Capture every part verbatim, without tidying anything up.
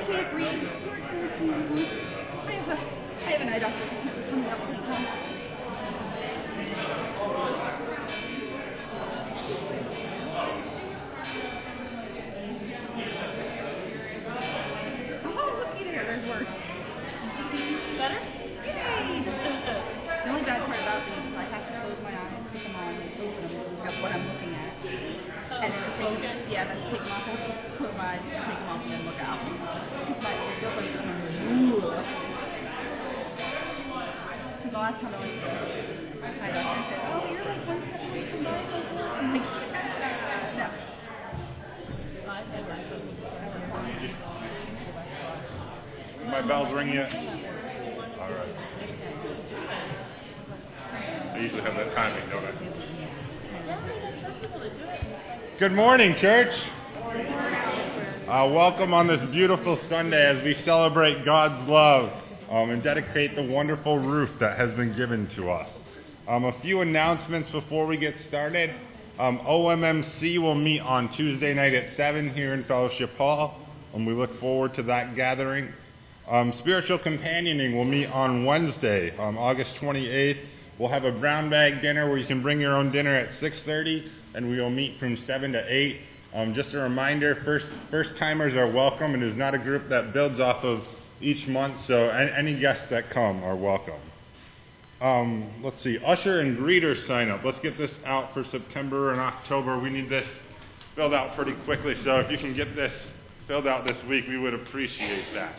they agreed. I have a, I have an eye doctor coming up sometime. Oh, looky there, there's worse. Better? Yay! The only bad part about these is I have to close my eyes, put them on, and open them to look up what I'm looking at. Oh, And then to take focus. them, yeah, then to take them off, I have to close my eyes, take them off, and then look out. Because my it feels like I'm Because the last time I went to the eye doctor said, oh, you're like one step away from bifocal. I'm like, no. I've had bifocals before. My bell's ring yet? All right. I usually have that timing, don't I? Good morning, church. Uh, welcome on this beautiful Sunday as we celebrate God's love um, and dedicate the wonderful roof that has been given to us. Um, a few announcements before we get started. Um, O M M C will meet on Tuesday night at seven here in Fellowship Hall, and we look forward to that gathering. Um, Spiritual Companioning will meet on Wednesday, um, August twenty-eighth. We'll have a brown bag dinner where you can bring your own dinner at six thirty, and we will meet from seven to eight. Um, just a reminder, first, first-timers are welcome, and it's not a group that builds off of each month, so any, any guests that come are welcome. Um, let's see, usher and greeter sign up. Let's get this out for September and October. We need this filled out pretty quickly, so if you can get this filled out this week, we would appreciate that.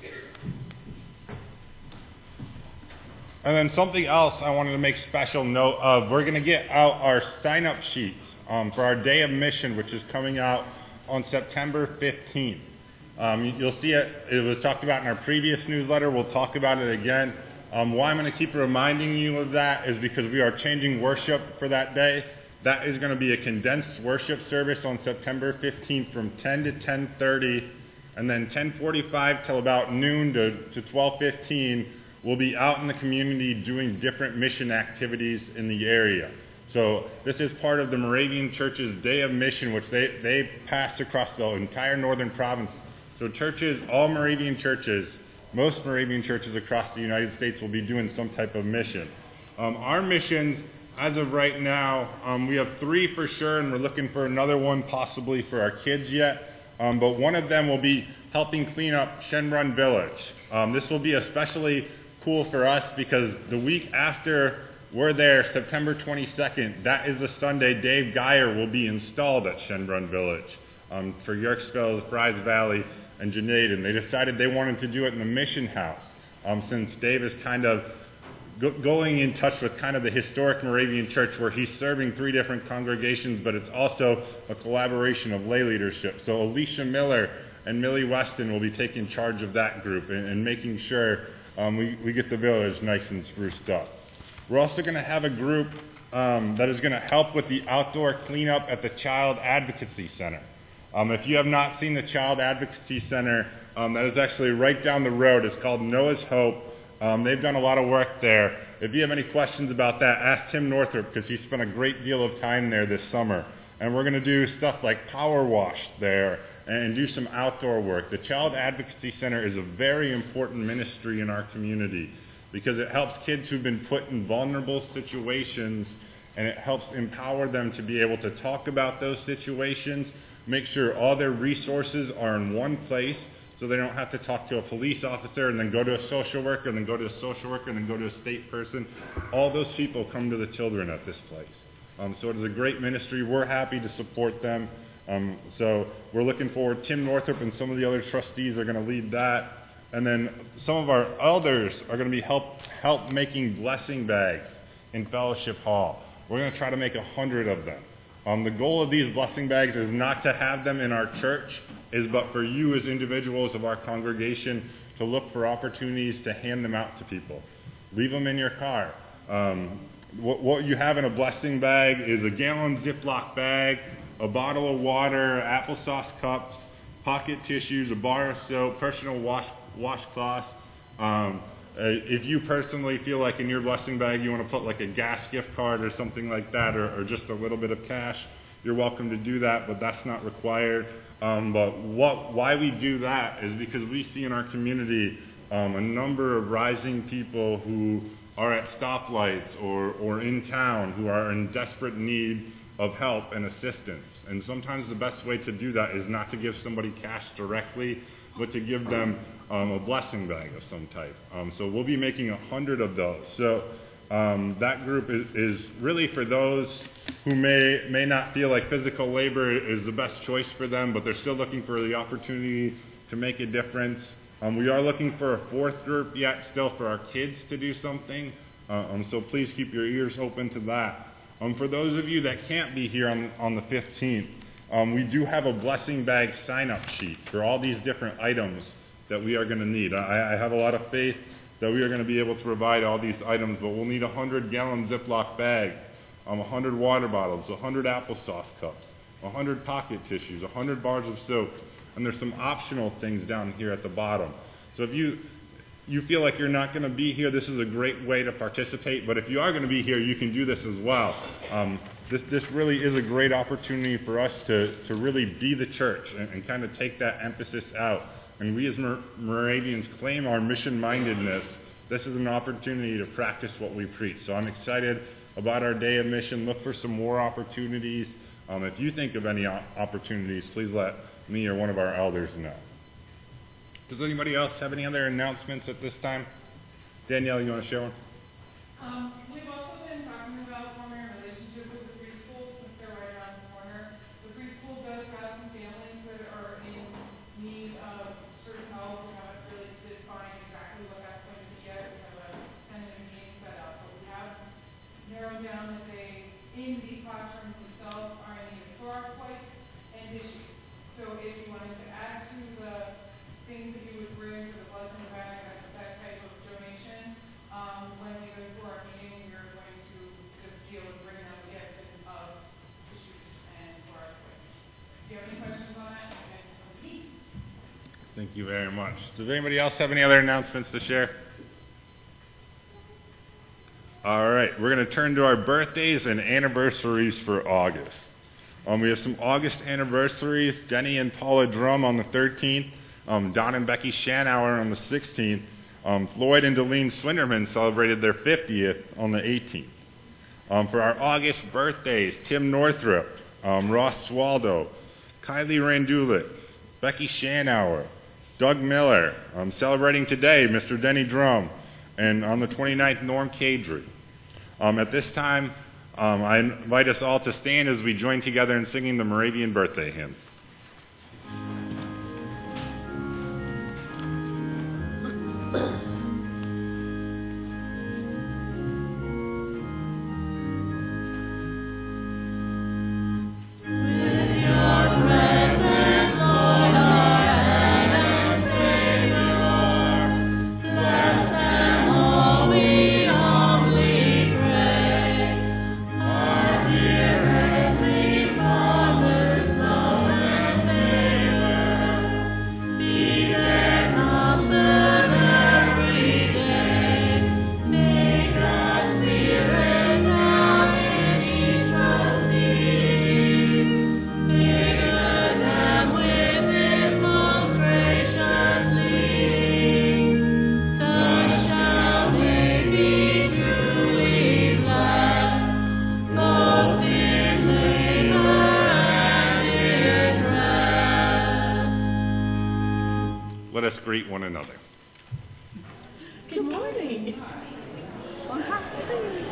And then something else I wanted to make special note of, we're going to get out our sign-up sheets um, for our Day of Mission, which is coming out on September fifteenth. Um, you'll see it, it was talked about in our previous newsletter. We'll talk about it again. Um, why I'm going to keep reminding you of that is because we are changing worship for that day. That is going to be a condensed worship service on September fifteenth from ten to ten thirty, and then ten forty-five till about noon to, to twelve fifteen. We'll be out in the community doing different mission activities in the area. So this is part of the Moravian Church's Day of Mission, which they, they passed across the entire northern province. So churches, all Moravian churches, most Moravian churches across the United States will be doing some type of mission. Um, our missions, as of right now, um, we have three for sure, and we're looking for another one possibly for our kids yet. Um, but one of them will be helping clean up Shenrun Village. Um, this will be especially cool for us because the week after we're there, September twenty-second, that is the Sunday Dave Geyer will be installed at Shenrun Village um, for Yorksville, Fries Valley, and Janaden. They decided they wanted to do it in the mission house um, since Dave is kind of go- going in touch with kind of the historic Moravian church where he's serving three different congregations, but it's also a collaboration of lay leadership. So Alicia Miller and Millie Weston will be taking charge of that group and, and making sure Um, we, we get the village nice and spruced up. We're also going to have a group um, that is going to help with the outdoor cleanup at the Child Advocacy Center. Um, if you have not seen the Child Advocacy Center, um, that is actually right down the road. It's called Noah's Hope. Um, they've done a lot of work there. If you have any questions about that, ask Tim Northrup because he spent a great deal of time there this summer. And we're going to do stuff like power wash there and do some outdoor work. The Child Advocacy Center is a very important ministry in our community because it helps kids who've been put in vulnerable situations, and it helps empower them to be able to talk about those situations, make sure all their resources are in one place so they don't have to talk to a police officer and then go to a social worker and then go to a social worker and then go to a state person. All those people come to the children at this place. Um, so it is a great ministry. We're happy to support them. Um, so we're looking forward. Tim Northrup and some of the other trustees are going to lead that. And then some of our elders are going to be help, help making blessing bags in Fellowship Hall. We're going to try to make a hundred of them. Um, the goal of these blessing bags is not to have them in our church, is but for you as individuals of our congregation to look for opportunities to hand them out to people. Leave them in your car. Um, what, what you have in a blessing bag is a gallon Ziploc bag, a bottle of water, applesauce cups, pocket tissues, a bar of soap, personal wash washcloths. Um, uh, if you personally feel like in your blessing bag you want to put like a gas gift card or something like that, or, or just a little bit of cash, you're welcome to do that, but that's not required. Um, but what, why we do that is because we see in our community um, a number of rising people who are at stoplights or, or in town who are in desperate need of help and assistance. And sometimes the best way to do that is not to give somebody cash directly, but to give them um, a blessing bag of some type. Um, so we'll be making a hundred of those. So um, that group is, is really for those who may, may not feel like physical labor is the best choice for them, but they're still looking for the opportunity to make a difference. Um, we are looking for a fourth group yet still for our kids to do something. Uh, um, so please keep your ears open to that. Um, for those of you that can't be here on, on the fifteenth, um, we do have a blessing bag sign-up sheet for all these different items that we are going to need. I, I have a lot of faith that we are going to be able to provide all these items, but we'll need a hundred gallon Ziploc bags, um, a hundred water bottles, a hundred applesauce cups, a hundred pocket tissues, a hundred bars of soap, and there's some optional things down here at the bottom. So if you you feel like you're not going to be here, this is a great way to participate. But if you are going to be here, you can do this as well. Um, this, this really is a great opportunity for us to, to really be the church and, and kind of take that emphasis out. And we as Mor- Moravians claim our mission-mindedness. This is an opportunity to practice what we preach. So I'm excited about our day of mission. Look for some more opportunities. Um, if you think of any opportunities, please let me or one of our elders know. Does anybody else have any other announcements at this time? Danielle, you want to share one? Um, we've also been talking about forming a relationship with the preschool since they're right around the corner. The preschool does have some families that are in need of certain help. We haven't really defined exactly what that's going to be yet. We have a tentative meeting set up, but we have narrowed down that they, in these classrooms themselves, are in need of Clorox wipes and tissues. So if you wanted to add to the things that you would bring for the blessing bag, that, that type of donation, um, when we go to our meeting, we are going to just be able to bring them a gift of tissues and Clorox wipes. If you have any questions on that, you can come to me. Thank you very much. Does anybody else have any other announcements to share? All right, we're going to turn to our birthdays and anniversaries for August. Um, we have some August anniversaries. Denny and Paula Drum on the thirteenth. Um, Don and Becky Shanauer on the sixteenth. Um, Floyd and Delene Swinderman celebrated their fiftieth on the eighteenth. Um, for our August birthdays, Tim Northrup, um, Ross Swaldo, Kylie Randulik, Becky Shanauer, Doug Miller. Um, celebrating today, Mister Denny Drum, and on the twenty-ninth, Norm Cadry. Um, at this time, um, I invite us all to stand as we join together in singing the Moravian Birthday Hymn. Let us greet one another. Good morning. Well, hi.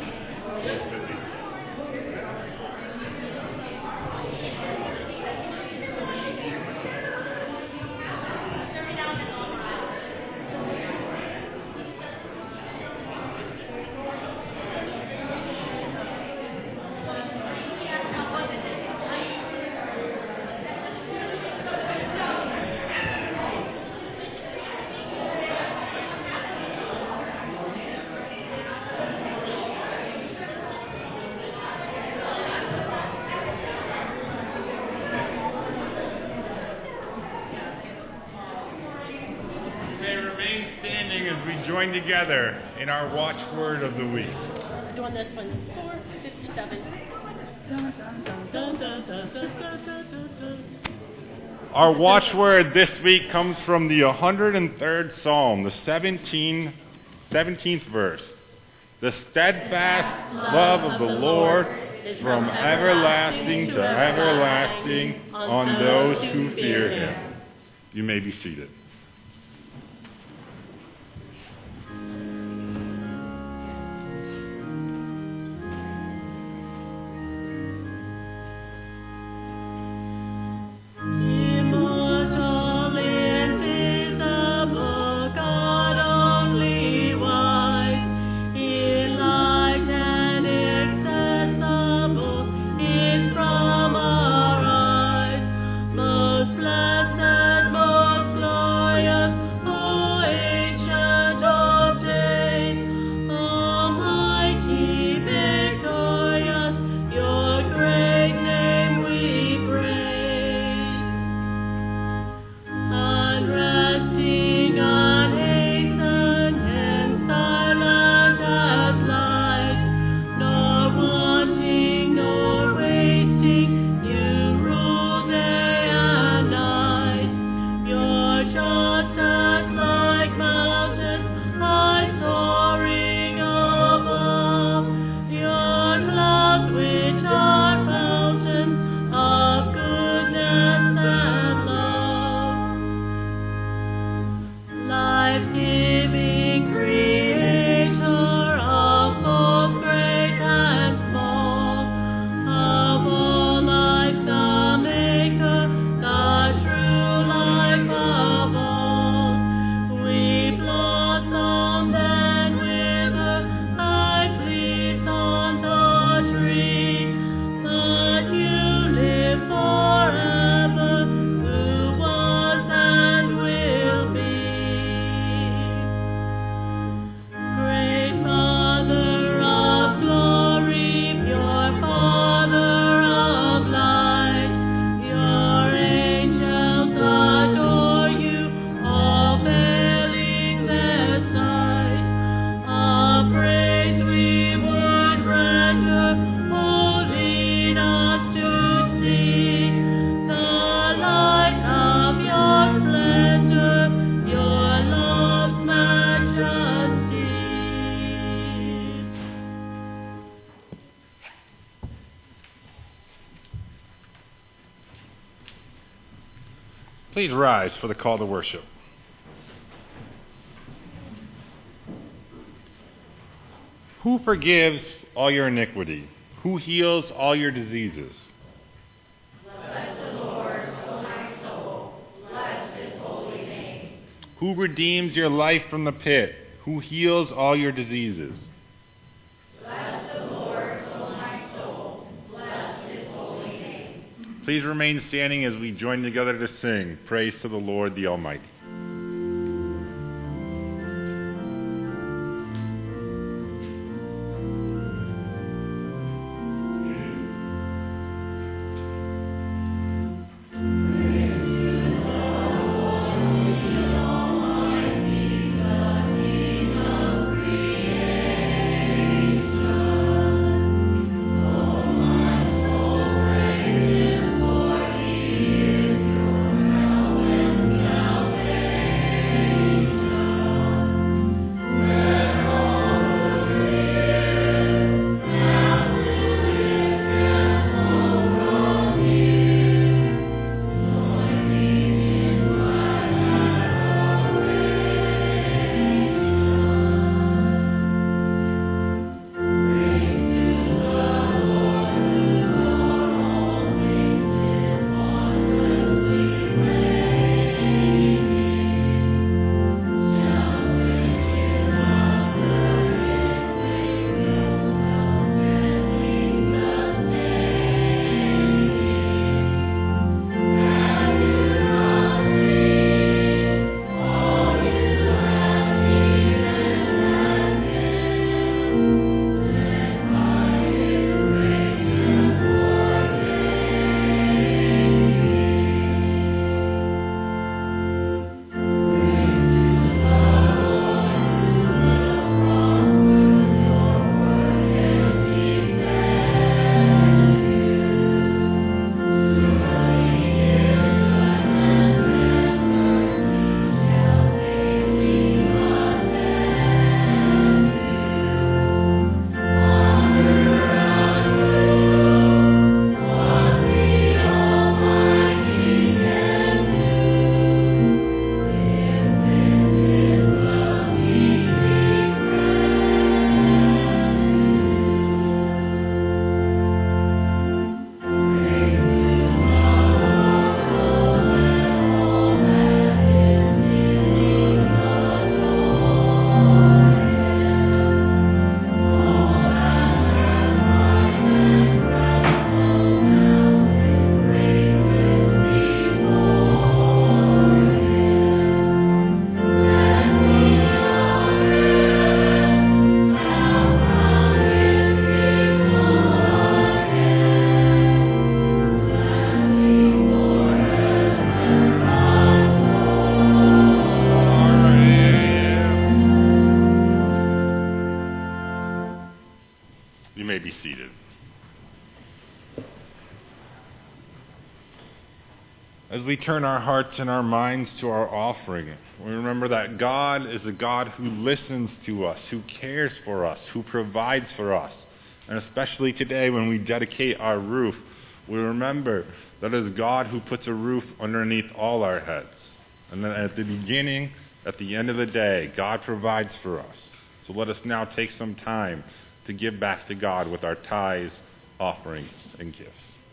Join together in our watchword of the week. We're doing this one. four fifty-seven. Dun, dun, dun. Dun, dun. Our watchword this week comes from the one hundred third Psalm, the seventeenth, seventeenth verse. The steadfast love of the Lord is from everlasting to everlasting on those who fear him. You may be seated. Please rise for the call to worship. Who forgives all your iniquity? Who heals all your diseases? Bless the Lord, O my soul. Bless his holy name. Who redeems your life from the pit? Who heals all your diseases? Bless the Lord, O my soul. Bless his holy name. Please remain standing as we join together to sing Praise to the Lord the Almighty. Salvation. As we turn our hearts and our minds to our offering, we remember that God is a God who listens to us, who cares for us, who provides for us. And especially today when we dedicate our roof, we remember that it is God who puts a roof underneath all our heads. And then at the beginning, at the end of the day, God provides for us. So let us now take some time to give back to God with our tithes, offerings, and gifts.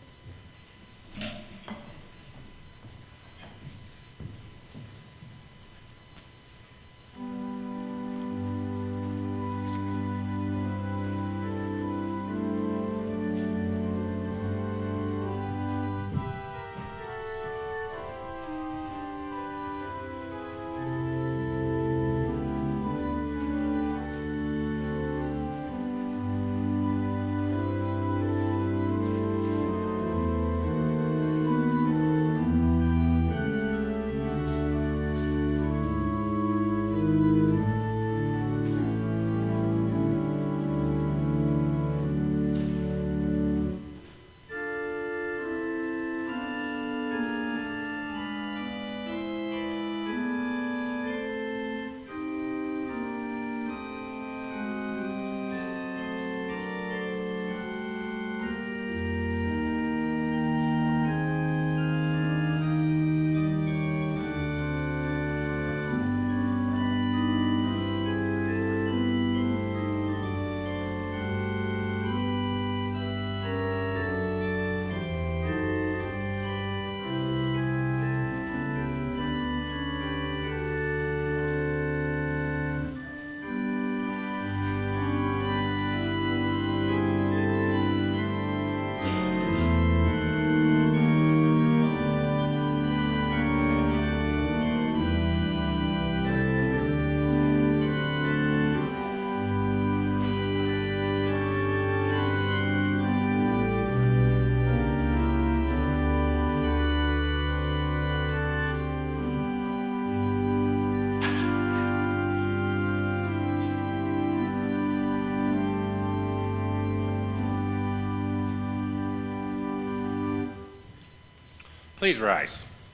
Please rise.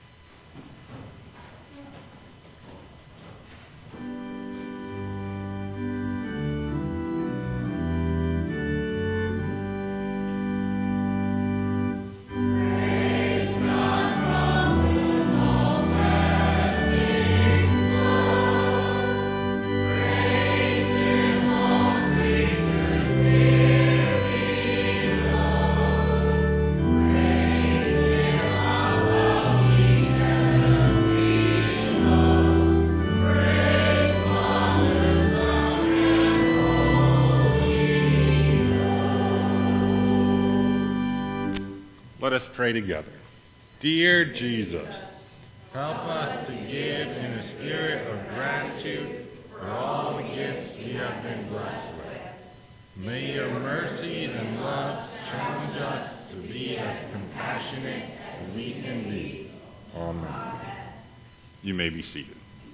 Let us pray together. Dear Jesus, help us to give in a spirit of gratitude for all the gifts we have been blessed with. May your mercy and love challenge us to be as compassionate as we can be. Amen. You may be seated.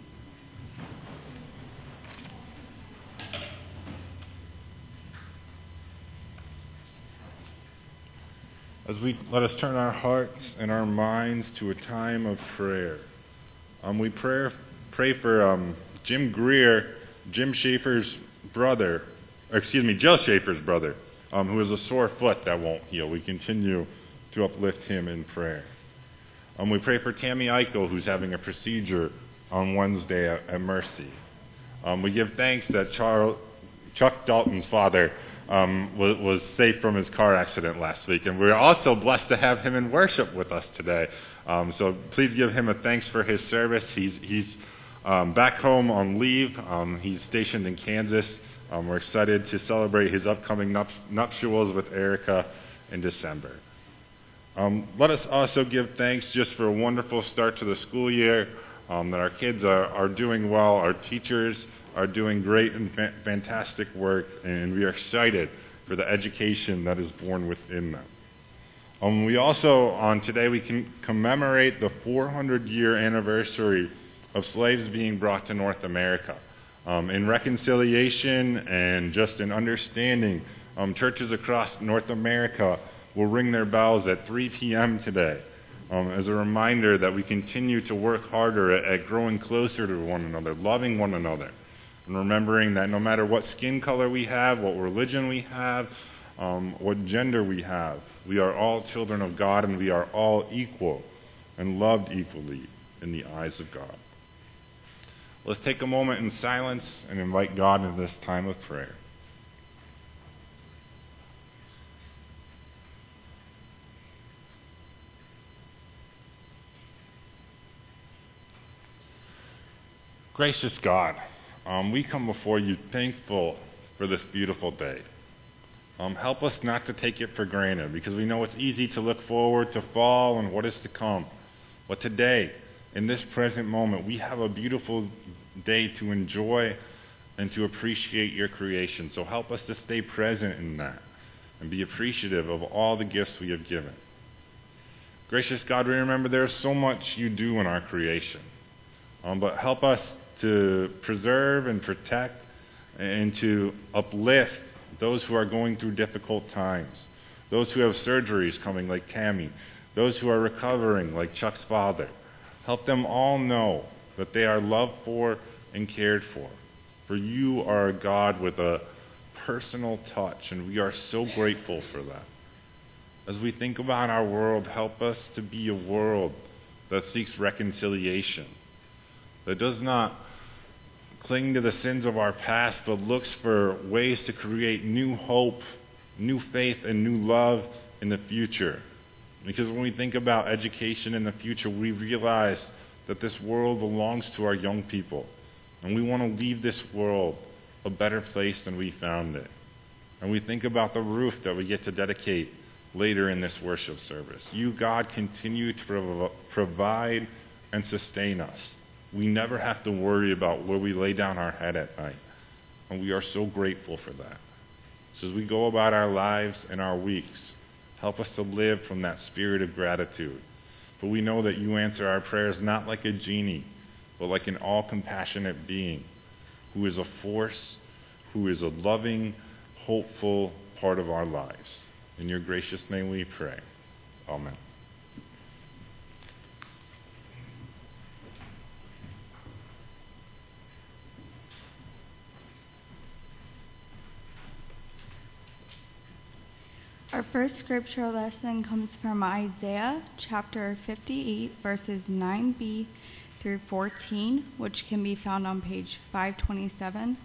As we let us turn our hearts and our minds to a time of prayer. Um, we pray, pray for um, Jim Greer, Jim Schaefer's brother, or excuse me, Jill Schaefer's brother, um, who has a sore foot that won't heal. We continue to uplift him in prayer. Um, we pray for Tammy Eichel, who's having a procedure on Wednesday at, at Mercy. Um, we give thanks that Charles, Chuck Dalton's father Um, was, was safe from his car accident last week. And we're also blessed to have him in worship with us today. Um, so please give him a thanks for his service. He's, he's um, back home on leave. Um, he's stationed in Kansas. Um, we're excited to celebrate his upcoming nupt- nuptials with Erica in December. Um, let us also give thanks just for a wonderful start to the school year, um, that our kids are, are doing well, our teachers are doing great and fa- fantastic work, and we are excited for the education that is born within them. Um, we also, on today, we can commemorate the four hundred year anniversary of slaves being brought to North America. Um, in reconciliation and just in understanding, um, churches across North America will ring their bells at three p.m. today Um, as a reminder that we continue to work harder at, at growing closer to one another, loving one another, and remembering that no matter what skin color we have, what religion we have, um, what gender we have, we are all children of God, and we are all equal and loved equally in the eyes of God. Let's take a moment in silence and invite God into this time of prayer. Gracious God, um, we come before you thankful for this beautiful day. Um, help us not to take it for granted, because we know it's easy to look forward to fall and what is to come. But today, in this present moment, we have a beautiful day to enjoy and to appreciate your creation. So help us to stay present in that and be appreciative of all the gifts we have given. Gracious God, we remember there is so much you do in our creation. Um, but help us to preserve and protect and to uplift those who are going through difficult times, those who have surgeries coming like Tammy, those who are recovering like Chuck's father. Help them all know that they are loved for and cared for. For you are a God with a personal touch, and we are so grateful for that. As we think about our world, help us to be a world that seeks reconciliation, that does not cling to the sins of our past, but looks for ways to create new hope, new faith, and new love in the future. Because when we think about education in the future, we realize that this world belongs to our young people. And we want to leave this world a better place than we found it. And we think about the roof that we get to dedicate later in this worship service. You, God, continue to prov- provide and sustain us. We never have to worry about where we lay down our head at night. And we are so grateful for that. So as we go about our lives and our weeks, help us to live from that spirit of gratitude. For we know that you answer our prayers not like a genie, but like an all-compassionate being who is a force, who is a loving, hopeful part of our lives. In your gracious name we pray. Amen. Our first scripture lesson comes from Isaiah chapter fifty-eight, verses nine b through fourteen, which can be found on page five twenty-seven.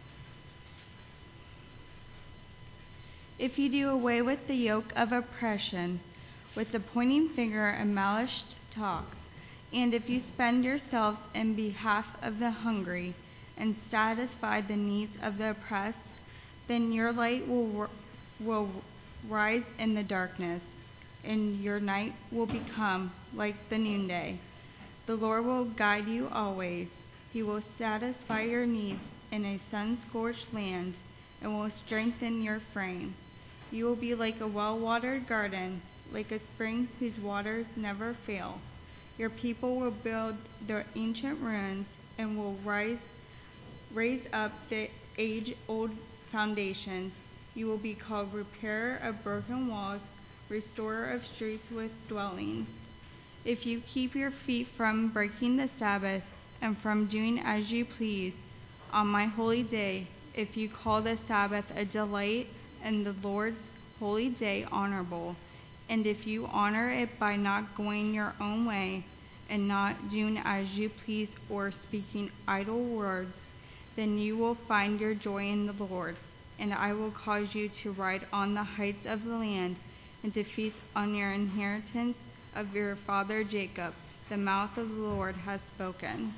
If you do away with the yoke of oppression, with the pointing finger and malice talk, and if you spend yourselves in behalf of the hungry and satisfy the needs of the oppressed, then your light will will rise in the darkness, and your night will become like the noonday. The Lord will guide you always. He will satisfy your needs in a sun-scorched land and will strengthen your frame. You will be like a well-watered garden, like a spring whose waters never fail. Your people will build their ancient ruins and will rise, raise up the age-old foundations. You will be called repairer of broken walls, restorer of streets with dwellings. If you keep your feet from breaking the Sabbath and from doing as you please on my holy day, if you call the Sabbath a delight and the Lord's holy day honorable, and if you honor it by not going your own way and not doing as you please or speaking idle words, then you will find your joy in the Lord. And I will cause you to ride on the heights of the land and to feast on your inheritance of your father Jacob. The mouth of the Lord has spoken.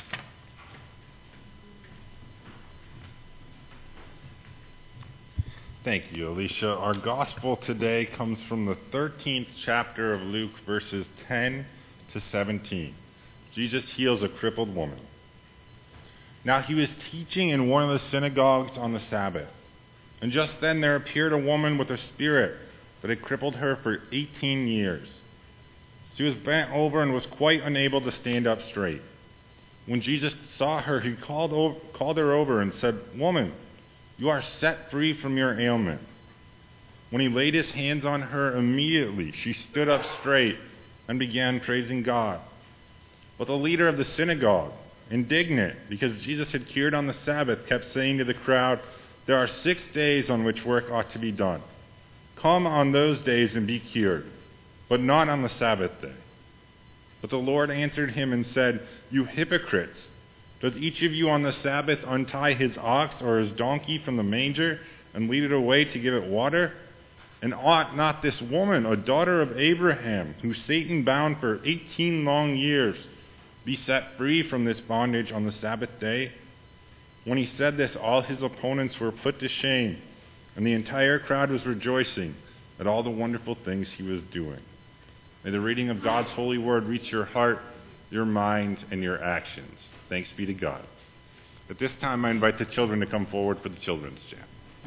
Thank you, Alicia. Our gospel today comes from the thirteenth chapter of Luke, verses ten to seventeen. Jesus heals a crippled woman. Now he was teaching in one of the synagogues on the Sabbath. And just then there appeared a woman with a spirit that had crippled her for eighteen years. She was bent over and was quite unable to stand up straight. When Jesus saw her, he called, over, called her over and said, "Woman, you are set free from your ailment." When he laid his hands on her, immediately she stood up straight and began praising God. But the leader of the synagogue, indignant because Jesus had cured on the Sabbath, kept saying to the crowd, "There are six days on which work ought to be done. Come on those days and be cured, but not on the Sabbath day." But the Lord answered him and said, "You hypocrites! Does each of you on the Sabbath untie his ox or his donkey from the manger and lead it away to give it water? And ought not this woman, a daughter of Abraham, who Satan bound for eighteen long years, be set free from this bondage on the Sabbath day?" When he said this, all his opponents were put to shame, and the entire crowd was rejoicing at all the wonderful things he was doing. May the reading of God's holy word reach your heart, your mind, and your actions. Thanks be to God. At this time, I invite the children to come forward for the children's jam.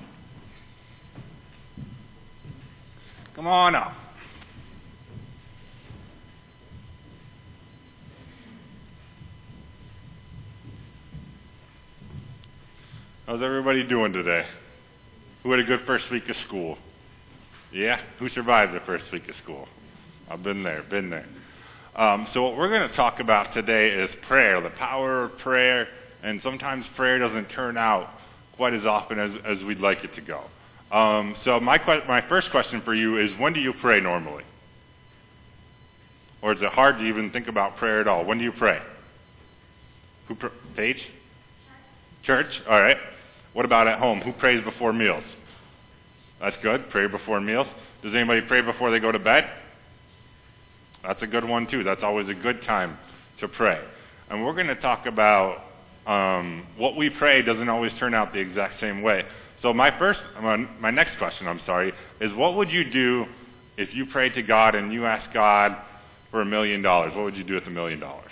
Come on up. How's everybody doing today? Who had a good first week of school? Yeah? Who survived the first week of school? I've been there, been there. Um, so what we're going to talk about today is prayer, the power of prayer, and sometimes prayer doesn't turn out quite as often as, as we'd like it to go. Um, so my que- my first question for you is, when do you pray normally? Or is it hard to even think about prayer at all? When do you pray? Who pr- Paige? Church? All right. What about at home? Who prays before meals? That's good. Pray before meals. Does anybody pray before they go to bed? That's a good one, too. That's always a good time to pray. And we're going to talk about um, what we pray doesn't always turn out the exact same way. So my first, my next question, I'm sorry, is what would you do if you prayed to God and you asked God for a million dollars? What would you do with a million dollars?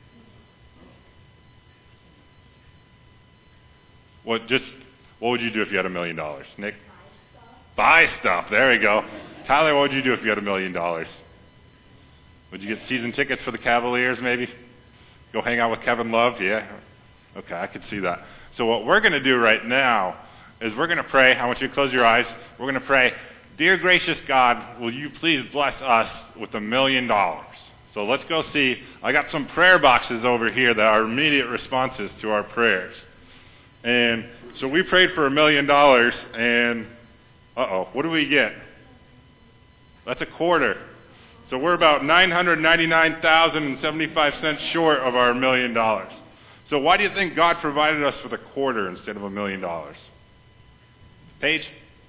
What just what would you do if you had a million dollars? Nick? Buy stuff. Buy stuff. There we go. Tyler, what would you do if you had a million dollars? Would you get season tickets for the Cavaliers, maybe? Go hang out with Kevin Love? Yeah? Okay, I could see that. So what we're going to do right now is we're going to pray. I want you to close your eyes. We're going to pray, "Dear gracious God, will you please bless us with a million dollars?" So let's go see. I got some prayer boxes over here that are immediate responses to our prayers. And so we prayed for a million dollars, and uh-oh, what do we get? That's a quarter. So we're about nine hundred ninety-nine thousand seventy-five cents short of our million dollars. So why do you think God provided us with a quarter instead of a million dollars? Paige?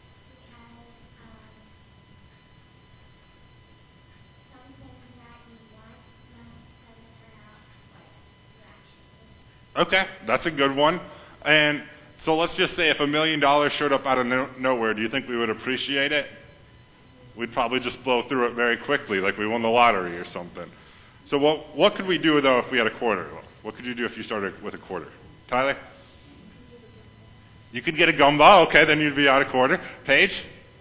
Okay, that's a good one. And so let's just say if a million dollars showed up out of no- nowhere, do you think we would appreciate it? We'd probably just blow through it very quickly, like we won the lottery or something. So what what could we do, though, if we had a quarter? What could you do if you started with a quarter? Tyler? You could get a gumball. Okay, then you'd be out a quarter. Paige?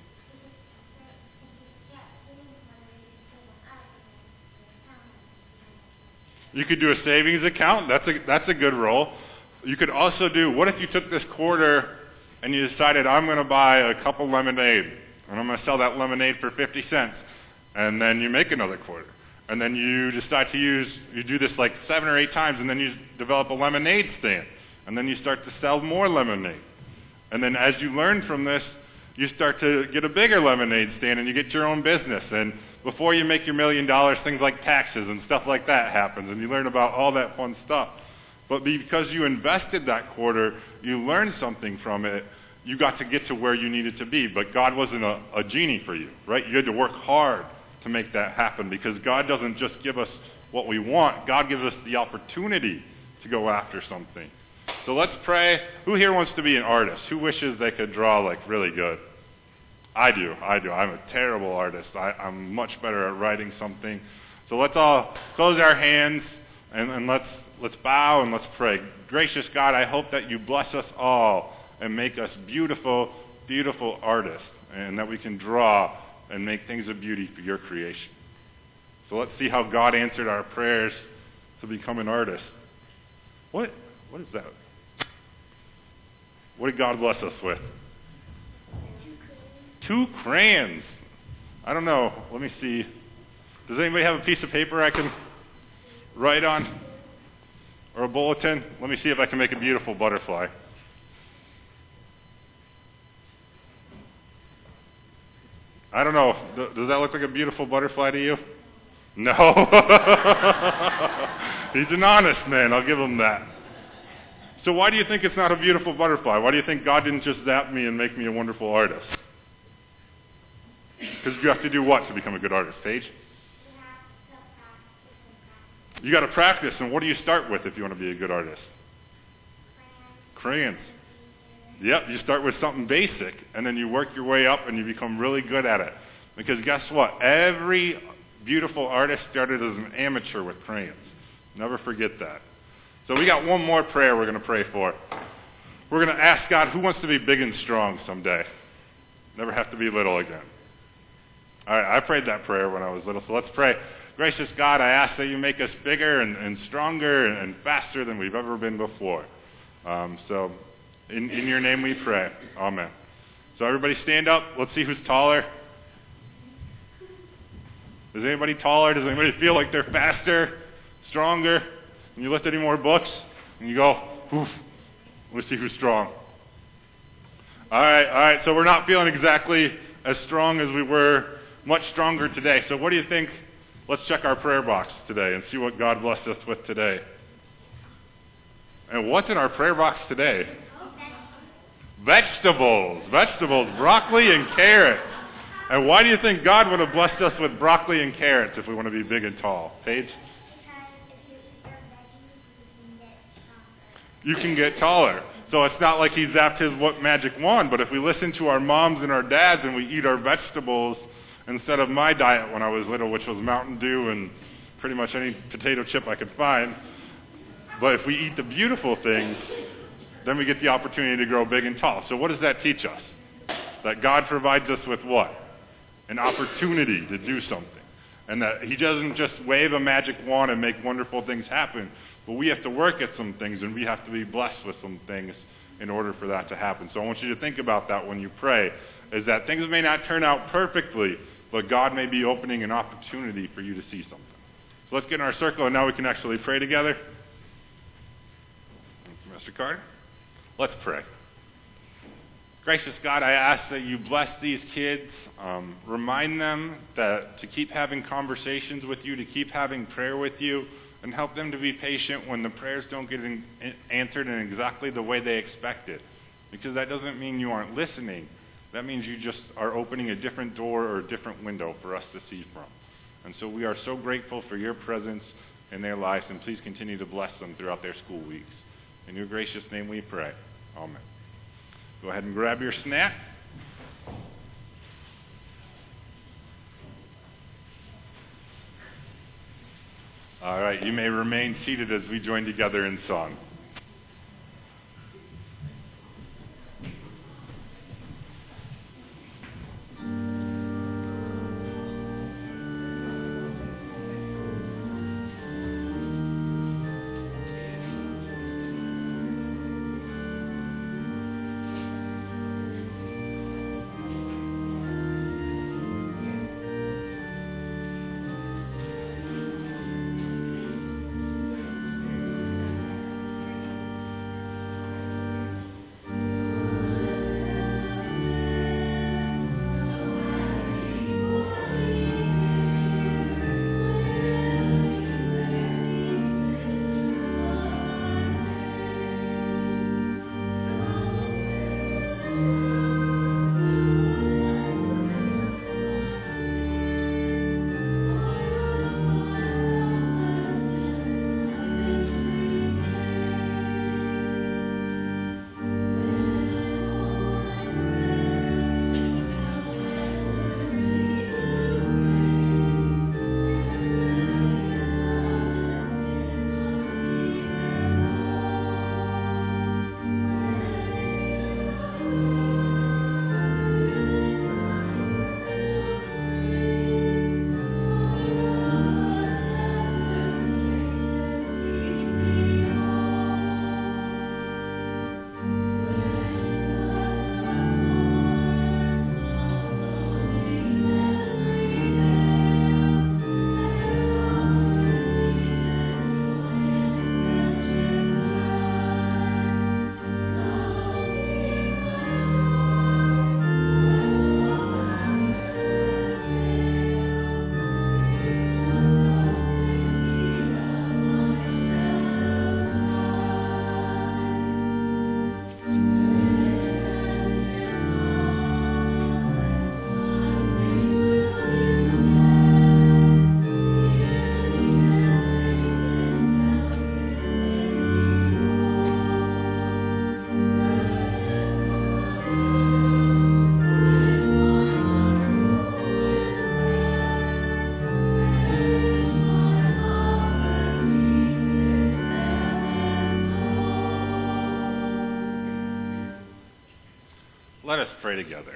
You could do a savings account. That's a that's a good role. You could also do, what if you took this quarter and you decided, I'm going to buy a cup of lemonade, and I'm going to sell that lemonade for fifty cents, and then you make another quarter. And then you decide to use, you do this like seven or eight times, and then you develop a lemonade stand. And then you start to sell more lemonade. And then as you learn from this, you start to get a bigger lemonade stand, and you get your own business. And before you make your million dollars, things like taxes and stuff like that happens, and you learn about all that fun stuff. But because you invested that quarter, you learned something from it, you got to get to where you needed to be. But God wasn't a, a genie for you, right? You had to work hard to make that happen, because God doesn't just give us what we want. God gives us the opportunity to go after something. So let's pray. Who here wants to be an artist? Who wishes they could draw like really good? I do. I do. I'm a terrible artist. I, I'm much better at writing something. So let's all close our hands and, and let's let's bow and let's pray. Gracious God, I hope that you bless us all and make us beautiful, beautiful artists, and that we can draw and make things of beauty for your creation. So let's see how God answered our prayers to become an artist. What? What is that? What did God bless us with? Two crayons. I don't know. Let me see. Does anybody have a piece of paper I can write on? Or a bulletin? Let me see if I can make a beautiful butterfly. I don't know. Does that look like a beautiful butterfly to you? No. He's an honest man. I'll give him that. So why do you think it's not a beautiful butterfly? Why do you think God didn't just zap me and make me a wonderful artist? Because you have to do what to become a good artist, Paige? You got to practice, and what do you start with if you want to be a good artist? Crayons. Yep, you start with something basic, and then you work your way up, and you become really good at it. Because guess what? Every beautiful artist started as an amateur with crayons. Never forget that. So we got one more prayer we're going to pray for. We're going to ask God, who wants to be big and strong someday? Never have to be little again. All right, I prayed that prayer when I was little, so let's pray. Gracious God, I ask that you make us bigger and, and stronger and, and faster than we've ever been before. Um, so in, in your name we pray. Amen. So everybody stand up. Let's see who's taller. Is anybody taller? Does anybody feel like they're faster, stronger? And you lift any more books, and you go, oof, let's see who's strong. All right, all right, so we're not feeling exactly as strong as we were, much stronger today. So what do you think? Let's check our prayer box today and see what God blessed us with today. And what's in our prayer box today? Vegetables. Vegetables, broccoli and carrots. And why do you think God would have blessed us with broccoli and carrots if we want to be big and tall? Paige? You can get taller. So it's not like he zapped his what magic wand, but if we listen to our moms and our dads and we eat our vegetables instead of my diet when I was little, which was Mountain Dew and pretty much any potato chip I could find, but if we eat the beautiful things, then we get the opportunity to grow big and tall. So what does that teach us? That God provides us with what? An opportunity to do something. And that he doesn't just wave a magic wand and make wonderful things happen, but we have to work at some things and we have to be blessed with some things in order for that to happen. So I want you to think about that when you pray, is that things may not turn out perfectly, but God may be opening an opportunity for you to see something. So let's get in our circle, and now we can actually pray together. Thank you, Mister Carter. Let's pray. Gracious God, I ask that you bless these kids, um, remind them that to keep having conversations with you, to keep having prayer with you, and help them to be patient when the prayers don't get in, in, answered in exactly the way they expected. Because that doesn't mean you aren't listening. That means you just are opening a different door or a different window for us to see from. And so we are so grateful for your presence in their lives, and please continue to bless them throughout their school weeks. In your gracious name we pray. Amen. Go ahead and grab your snack. All right, you may remain seated as we join together in song. Let us pray together.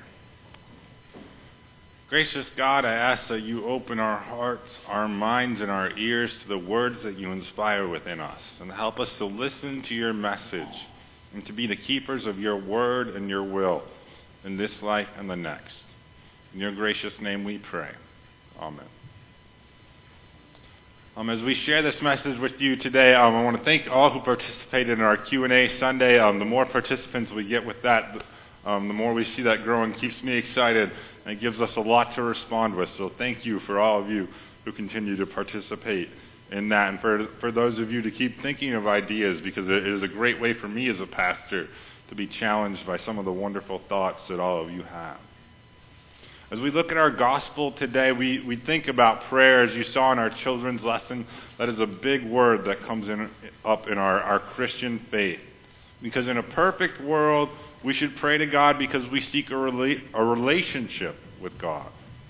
Gracious God, I ask that you open our hearts, our minds, and our ears to the words that you inspire within us, and help us to listen to your message and to be the keepers of your word and your will in this life and the next. In your gracious name we pray. Amen. Um, as we share this message with you today, um, I want to thank all who participated in our Q and A Sunday. Um, the more participants we get with that, um, the more we see that growing. Keeps me excited and gives us a lot to respond with. So thank you for all of you who continue to participate in that, and for for those of you to keep thinking of ideas, because it is a great way for me as a pastor to be challenged by some of the wonderful thoughts that all of you have. As we look at our gospel today, we, we think about prayer. As you saw in our children's lesson, that is a big word that comes in, up in our, our Christian faith. Because in a perfect world, we should pray to God because we seek a, rela- a relationship with God.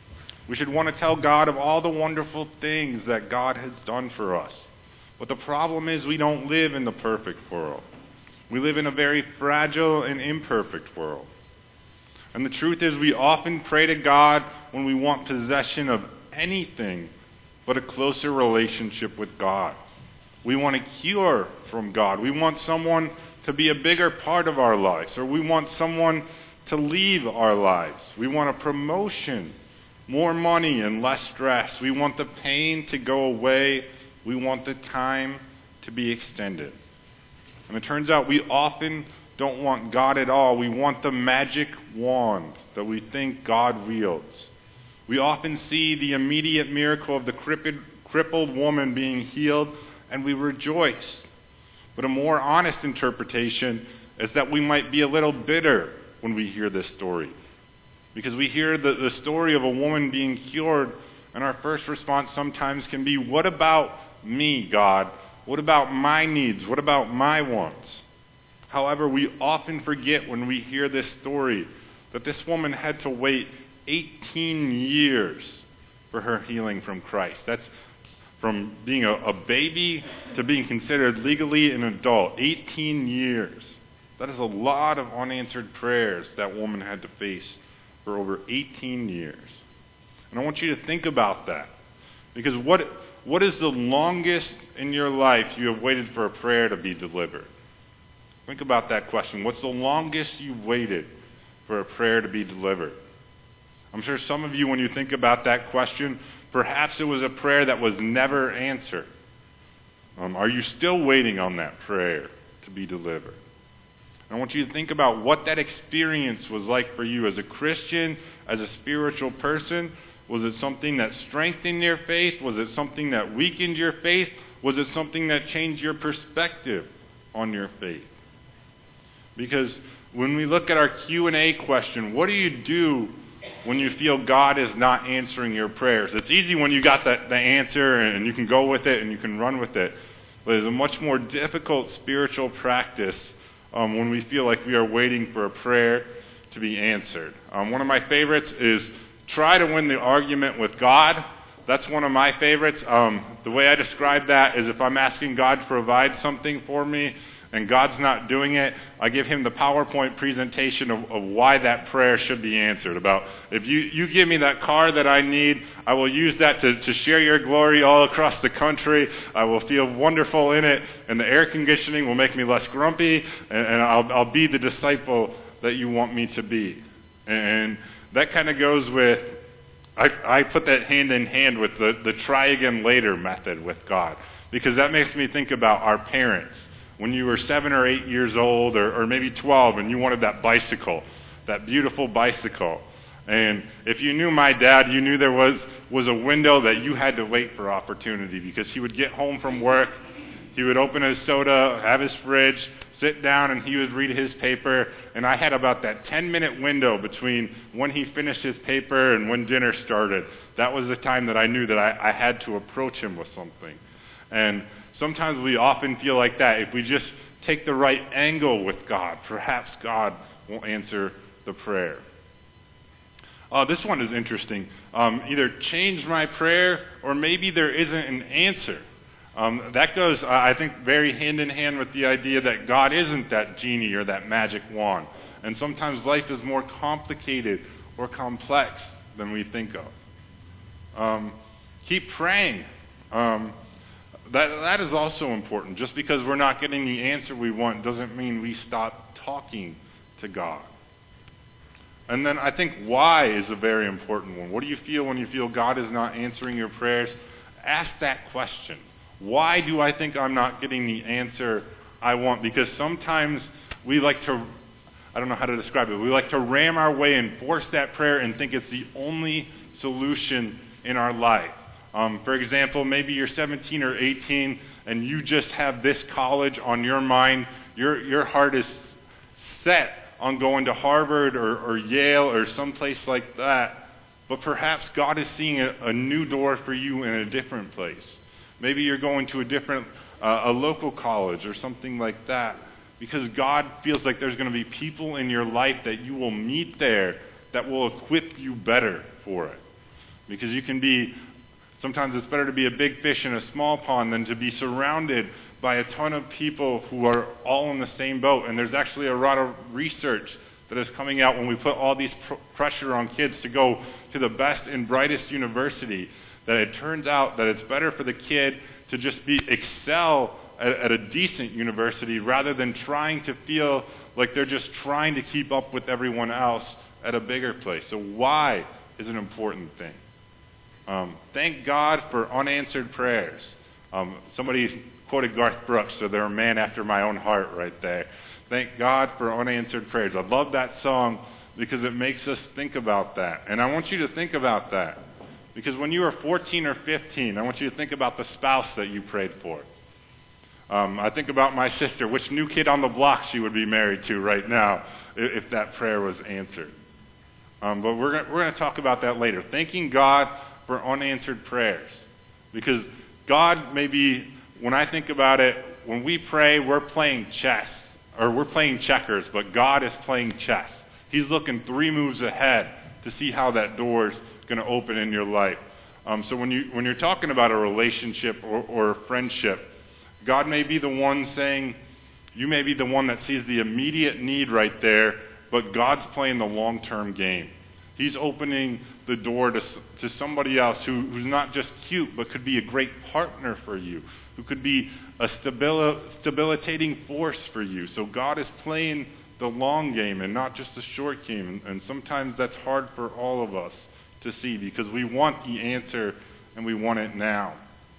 We should want to tell God of all the wonderful things that God has done for us. But the problem is we don't live in the perfect world. We live in a very fragile and imperfect world. And the truth is, we often pray to God when we want possession of anything but a closer relationship with God. We want a cure from God. We want someone to be a bigger part of our lives, or we want someone to leave our lives. We want a promotion, more money and less stress. We want the pain to go away. We want the time to be extended. And it turns out we often don't want God at all. We want the magic wand that we think God wields. We often see the immediate miracle of the crippled, crippled woman being healed, and we rejoice. But a more honest interpretation is that we might be a little bitter when we hear this story. Because we hear the, the story of a woman being cured, and our first response sometimes can be, what about me, God? What about my needs? What about my wants? However, we often forget when we hear this story that this woman had to wait eighteen years for her healing from Christ. That's from being a, a baby to being considered legally an adult. eighteen years. That is a lot of unanswered prayers that woman had to face for over eighteen years. And I want you to think about that. Because what what is the longest in your life you have waited for a prayer to be delivered? Think about that question. What's the longest you've waited for a prayer to be delivered? I'm sure some of you, when you think about that question, perhaps it was a prayer that was never answered. Um, are you still waiting on that prayer to be delivered? I want you to think about what that experience was like for you as a Christian, as a spiritual person. Was it something that strengthened your faith? Was it something that weakened your faith? Was it something that changed your perspective on your faith? Because when we look at our Q and A question, what do you do when you feel God is not answering your prayers? It's easy when you got the, the answer and you can go with it and you can run with it. But it's a much more difficult spiritual practice um, when we feel like we are waiting for a prayer to be answered. Um, one of my favorites is try to win the argument with God. That's one of my favorites. Um, the way I describe that is if I'm asking God to provide something for me, and God's not doing it, I give him the PowerPoint presentation of, of why that prayer should be answered. About, if you, you give me that car that I need, I will use that to, to share your glory all across the country. I will feel wonderful in it, and the air conditioning will make me less grumpy, and, and I'll, I'll be the disciple that you want me to be. And that kind of goes with, I, I put that hand in hand with the, the try again later method with God. Because that makes me think about our parents. When you were seven or eight years old, or, or maybe twelve, and you wanted that bicycle, that beautiful bicycle. And if you knew my dad, you knew there was, was a window that you had to wait for opportunity, because he would get home from work, he would open his soda, have his fridge, sit down, and he would read his paper. And I had about that ten-minute window between when he finished his paper and when dinner started. That was the time that I knew that I, I had to approach him with something. And sometimes we often feel like that. If we just take the right angle with God, perhaps God will answer the prayer. Uh, this one is interesting. Um, either change my prayer, or maybe there isn't an answer. Um, that goes, uh, I think, very hand in hand with the idea that God isn't that genie or that magic wand. And sometimes life is more complicated or complex than we think of. Um, keep praying. Um, that, that is also important. Just because we're not getting the answer we want doesn't mean we stop talking to God. And then I think why is a very important one. What do you feel when you feel God is not answering your prayers? Ask that question. Why do I think I'm not getting the answer I want? Because sometimes we like to, I don't know how to describe it, we like to ram our way and force that prayer and think it's the only solution in our life. Um, for example, maybe you're seventeen or eighteen and you just have this college on your mind. Your, your heart is set on going to Harvard or, or Yale or someplace like that. But perhaps God is seeing a, a new door for you in a different place. Maybe you're going to a different, uh, a local college or something like that. Because God feels like there's going to be people in your life that you will meet there that will equip you better for it. Because you can be, sometimes it's better to be a big fish in a small pond than to be surrounded by a ton of people who are all in the same boat. And there's actually a lot of research that is coming out when we put all these pr- pressure on kids to go to the best and brightest university, that it turns out that it's better for the kid to just be excel at, at a decent university rather than trying to feel like they're just trying to keep up with everyone else at a bigger place. So why is an important thing. Um, thank God for unanswered prayers. Um, somebody quoted Garth Brooks, so they're a man after my own heart right there. Thank God for unanswered prayers. I love that song because it makes us think about that. And I want you to think about that. Because when you were fourteen or fifteen, I want you to think about the spouse that you prayed for. Um, I think about my sister, which new kid on the block she would be married to right now if, if that prayer was answered. Um, but we're gonna, we're going to talk about that later. Thanking God for unanswered prayers. Because God may be, when I think about it, when we pray, we're playing chess. Or we're playing checkers, but God is playing chess. He's looking three moves ahead to see how that door's going to open in your life. Um, so when, you, when you're talking about a relationship or, or a friendship, God may be the one saying, you may be the one that sees the immediate need right there, but God's playing the long-term game. He's opening the door to, to somebody else who, who's not just cute, but could be a great partner for you, who could be a stabil, stabilitating force for you. So God is playing the long game and not just the short game. And, and sometimes that's hard for all of us to see because we want the answer and we want it now.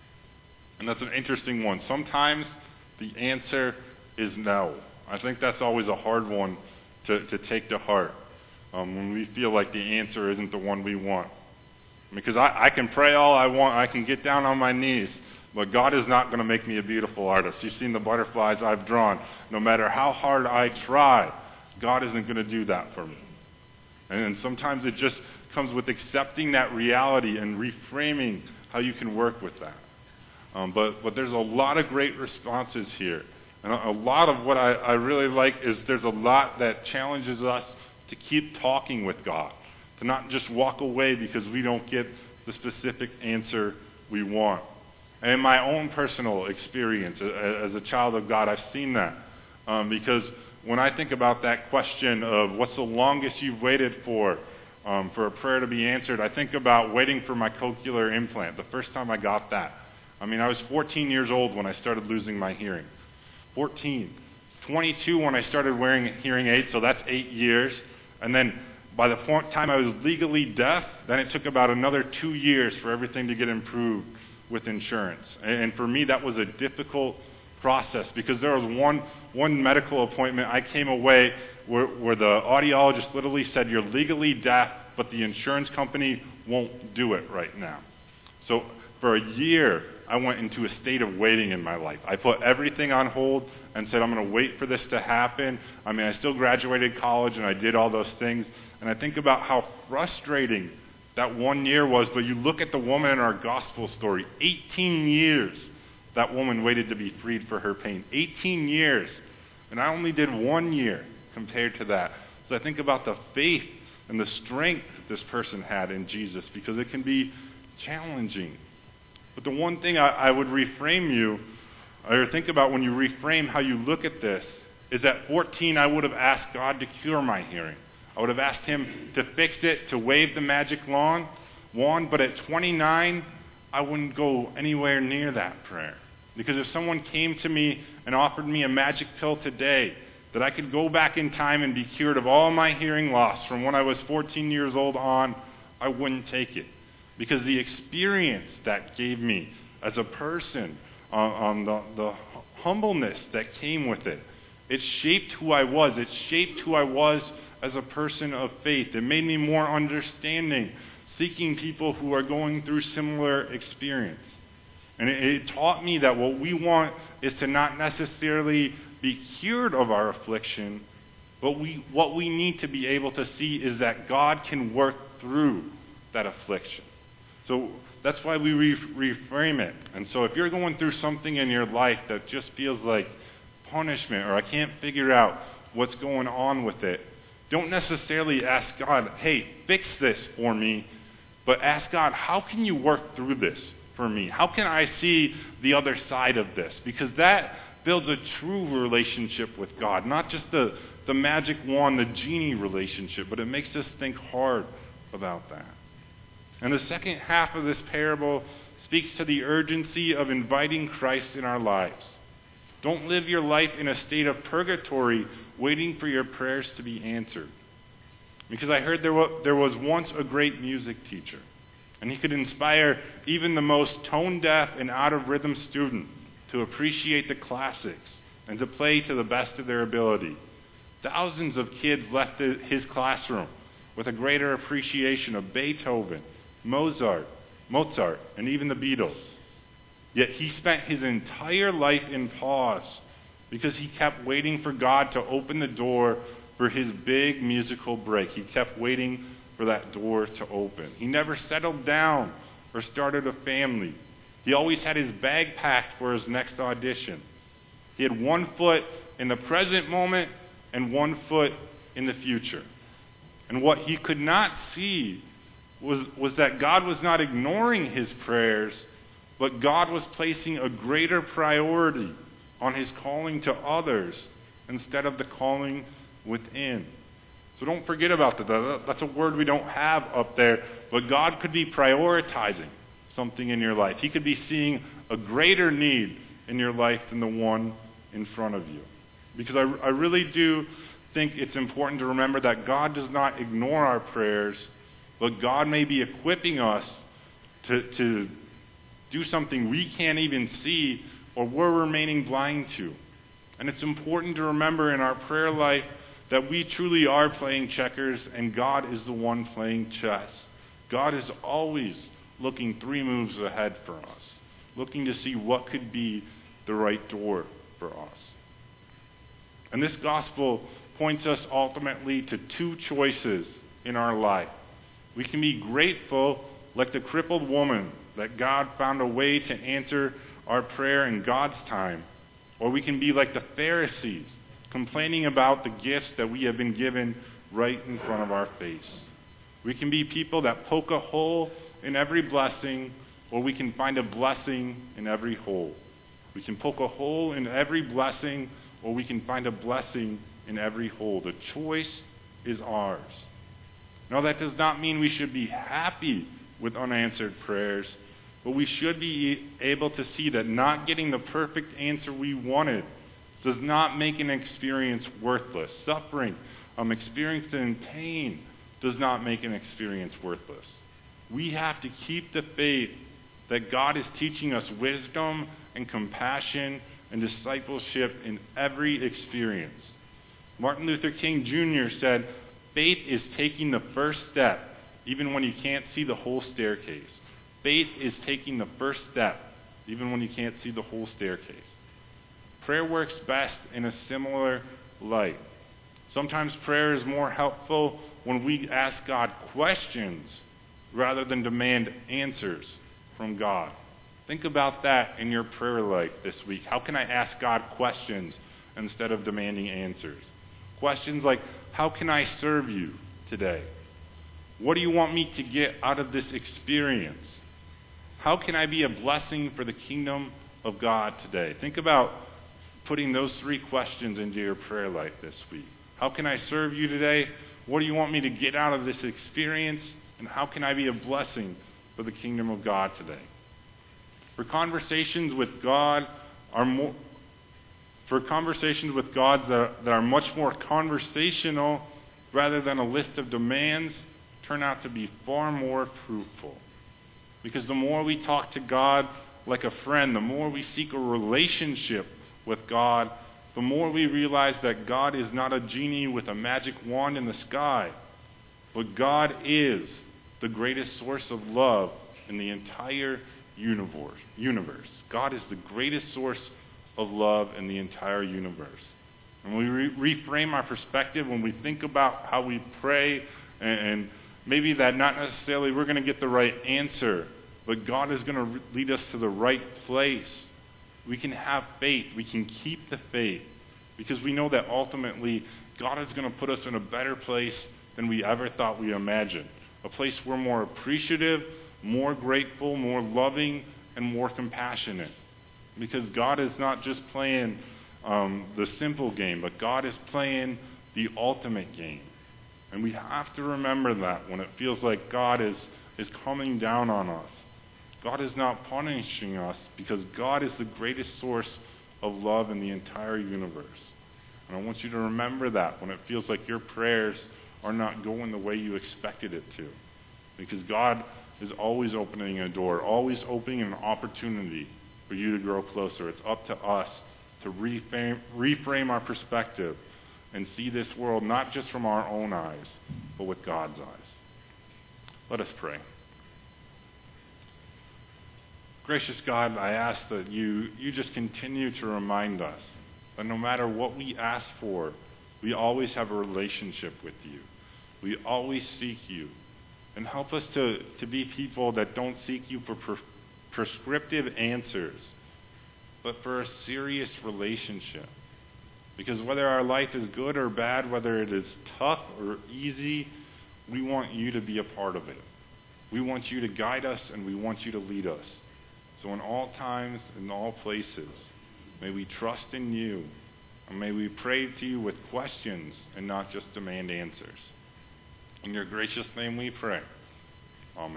And that's an interesting one. Sometimes the answer is no. I think that's always a hard one to, to take to heart um, when we feel like the answer isn't the one we want. Because I, I can pray all I want. I can get down on my knees. But God is not going to make me a beautiful artist. You've seen the butterflies I've drawn. No matter how hard I try, God isn't going to do that for me. And, and sometimes it just comes with accepting that reality and reframing how you can work with that. Um, but, but there's a lot of great responses here. And a, a lot of what I, I really like is there's a lot that challenges us to keep talking with God. To not just walk away because we don't get the specific answer we want. And in my own personal experience as a child of God, I've seen that. Um, because when I think about that question of what's the longest you've waited for, um, for a prayer to be answered, I think about waiting for my cochlear implant, the first time I got that. I mean, I was fourteen years old when I started losing my hearing. fourteen. twenty-two when I started wearing hearing aids, so that's eight years. And then by the time I was legally deaf, then it took about another two years for everything to get improved with insurance. And for me, that was a difficult process because there was one one medical appointment I came away where, where the audiologist literally said, you're legally deaf, but the insurance company won't do it right now. So for a year, I went into a state of waiting in my life. I put everything on hold and said, I'm going to wait for this to happen. I mean, I still graduated college and I did all those things. And I think about how frustrating that one year was, but you look at the woman in our gospel story, eighteen years that woman waited to be freed for her pain. eighteen years. And I only did one year compared to that. So I think about the faith and the strength this person had in Jesus because it can be challenging. But the one thing I, I would reframe you, or think about when you reframe how you look at this, is at fourteen, I would have asked God to cure my hearing. I would have asked him to fix it, to wave the magic wand, but at twenty-nine, I wouldn't go anywhere near that prayer. Because if someone came to me and offered me a magic pill today, that I could go back in time and be cured of all my hearing loss from when I was fourteen years old on, I wouldn't take it. Because the experience that gave me as a person, uh, um, the, the humbleness that came with it, it shaped who I was. It shaped who I was as a person of faith. It made me more understanding, seeking people who are going through similar experience. And it, it taught me that what we want is to not necessarily be cured of our affliction, but we, what we need to be able to see is that God can work through that affliction. So that's why we re- reframe it. And so if you're going through something in your life that just feels like punishment, or I can't figure out what's going on with it, don't necessarily ask God, hey, fix this for me, but ask God, how can you work through this for me? How can I see the other side of this? Because that builds a true relationship with God, not just the, the magic wand, the genie relationship, but it makes us think hard about that. And the second half of this parable speaks to the urgency of inviting Christ in our lives. Don't live your life in a state of purgatory, waiting for your prayers to be answered. Because I heard there was, there was once a great music teacher, and he could inspire even the most tone-deaf and out-of-rhythm student to appreciate the classics and to play to the best of their ability. Thousands of kids left his classroom with a greater appreciation of Beethoven, Mozart, Mozart, and even the Beatles. Yet he spent his entire life in pause because he kept waiting for God to open the door for his big musical break. He kept waiting for that door to open. He never settled down or started a family. He always had his bag packed for his next audition. He had one foot in the present moment and one foot in the future. And what he could not see was, was that God was not ignoring his prayers, but God was placing a greater priority on his calling to others instead of the calling within. So don't forget about that. That's a word we don't have up there, but God could be prioritizing something in your life. He could be seeing a greater need in your life than the one in front of you. Because I, I really do think it's important to remember that God does not ignore our prayers, but God may be equipping us to, to do something we can't even see or we're remaining blind to. And it's important to remember in our prayer life that we truly are playing checkers and God is the one playing chess. God is always looking three moves ahead for us, looking to see what could be the right door for us. And this gospel points us ultimately to two choices in our life. We can be grateful, like the crippled woman, that God found a way to answer our prayer in God's time. Or we can be like the Pharisees, complaining about the gifts that we have been given right in front of our face. We can be people that poke a hole in every blessing, or we can find a blessing in every hole. We can poke a hole in every blessing, or we can find a blessing in every hole. The choice is ours. Now, that does not mean we should be happy with unanswered prayers, but we should be able to see that not getting the perfect answer we wanted does not make an experience worthless. Suffering, um, experienced in pain, does not make an experience worthless. We have to keep the faith that God is teaching us wisdom and compassion and discipleship in every experience. Martin Luther King Junior said, "Faith is taking the first step, even when you can't see the whole staircase." Faith is taking the first step, even when you can't see the whole staircase. Prayer works best in a similar light. Sometimes prayer is more helpful when we ask God questions rather than demand answers from God. Think about that in your prayer life this week. How can I ask God questions instead of demanding answers? Questions like, how can I serve you today? What do you want me to get out of this experience? How can I be a blessing for the kingdom of God today? Think about putting those three questions into your prayer life this week. How can I serve you today? What do you want me to get out of this experience? And how can I be a blessing for the kingdom of God today? For conversations with God are more for conversations with God that, that are much more conversational rather than a list of demands turn out to be far more fruitful. Because the more we talk to God like a friend, the more we seek a relationship with God, the more we realize that God is not a genie with a magic wand in the sky, but God is the greatest source of love in the entire universe. universe. God is the greatest source of love in the entire universe. And when we re- reframe our perspective, when we think about how we pray, and, and maybe that not necessarily we're going to get the right answer, but God is going to re- lead us to the right place. We can have faith. We can keep the faith because we know that ultimately God is going to put us in a better place than we ever thought we imagined. A place we're more appreciative, more grateful, more loving, and more compassionate. Because God is not just playing um, the simple game, but God is playing the ultimate game. And we have to remember that when it feels like God is, is coming down on us. God is not punishing us because God is the greatest source of love in the entire universe. And I want you to remember that when it feels like your prayers are not going the way you expected it to. Because God is always opening a door, always opening an opportunity for you to grow closer. It's up to us to reframe, reframe our perspective and see this world not just from our own eyes, but with God's eyes. Let us pray. Gracious God, I ask that you, you just continue to remind us that no matter what we ask for, we always have a relationship with you. We always seek you. And help us to, to be people that don't seek you for pre- prescriptive answers, but for a serious relationship. Because whether our life is good or bad, whether it is tough or easy, we want you to be a part of it. We want you to guide us and we want you to lead us. So in all times, in all places, may we trust in you, and may we pray to you with questions and not just demand answers. In your gracious name we pray. Amen.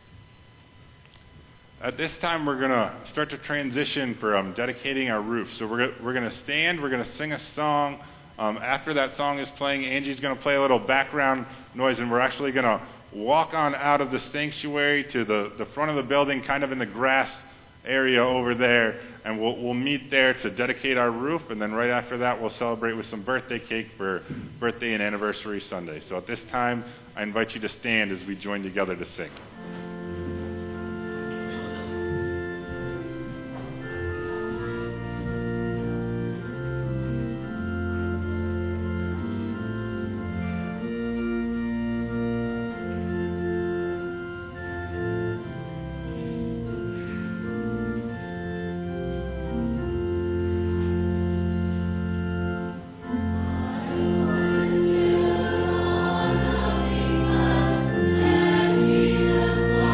At this time, we're going to start to transition from dedicating our roof. So we're, we're going to stand, we're going to sing a song. Um, after that song is playing, Angie's going to play a little background noise, and we're actually going to walk on out of the sanctuary to the, the front of the building, kind of in the grass area over there, and we'll, we'll meet there to dedicate our roof, and then right after that we'll celebrate with some birthday cake for birthday and anniversary Sunday. So at this time, I invite you to stand as we join together to sing. Jesus,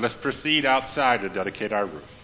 Let us proceed outside to dedicate our roof.